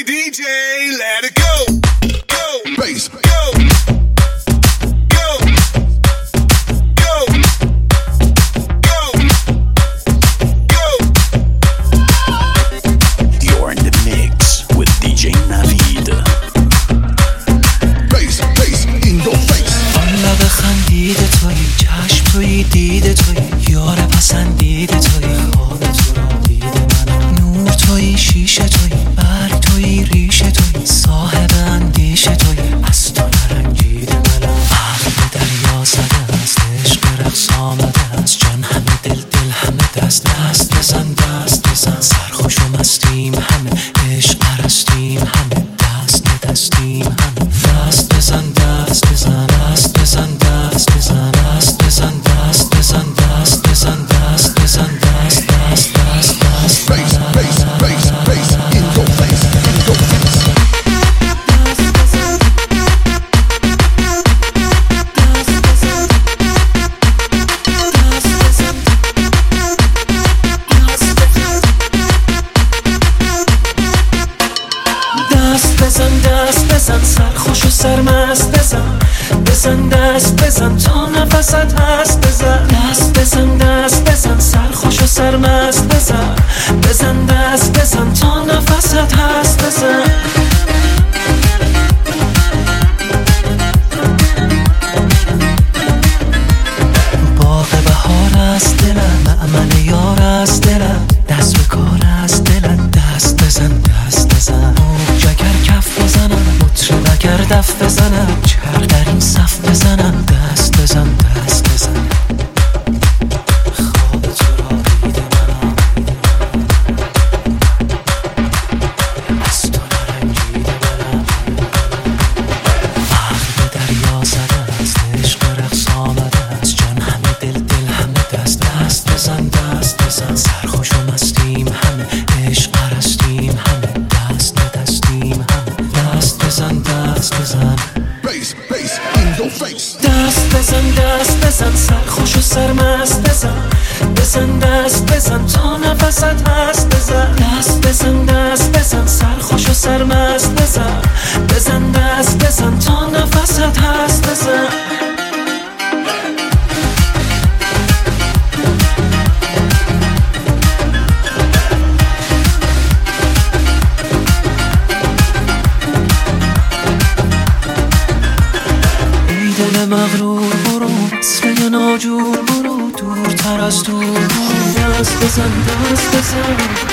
DJ, let it go. Go. Bass. Go. Go. Go. Go. Go. You're in the mix with DJ Navid. Bass, bass in your face. آن لب خندیده تویی، چشم تویی، دیده تویی، یار پسندیده تویی، خواب تو را دیده منم، نور تویی، شیشه تویی، برگ تویی، ریشه تویی، صاحب اندیشه تویی، از تو نرنجیده منم. عقل به دریا زده است، عشق رقص آمده است، جان همه دل همه دست بزن، دست بزن، سرخوش و مستیم همه، عشق پرستیم همه، دستیم همه، دست بزن، دست بزن، دست بزن، دست بزن، دست بزن، دست بزن، دست بزن، دست بزن، دست Bass, bass, bass, bass in your face, in your face. دست بزن، سرخوش و سرمست بزن، بزن دست بزن تا نفست هست، بزن دست بزن، دست بزن، سرخوش و سرمست بزن، بزن دست بزن تا نفست هست، بزن. باغ بهار است دلم، معمل یار است دلم، دست به کار است دلم، دست بزن، دست بزن، جگر کف بزنم، مطرب اگر دف بزنم، چرخ در این صف بزنم، دست بزن، دست بزن، خواب تو را دیده منم، از تو نرنجیده منم. عقل به دریا زده است، عشق رقص آمده است، جان همه دل همه دست بزن، دست بزن، سرخوش و مستیم همه، عشق پرستیم همه، دستیم همه، دست بزن، دست بزن. Bass, bass in your face. دست بزن، سرخوش و سرمست بزن، بزن دست بزن تا نفست هست، بزن دست بزن، دست بزن، سرخوش و سرمست بزن، بزن دست بزن تا نفست هست، بزن. دل مغرور برو، وصل ناجور برو، دورتر از دور برو، دست بزن، دست بزن.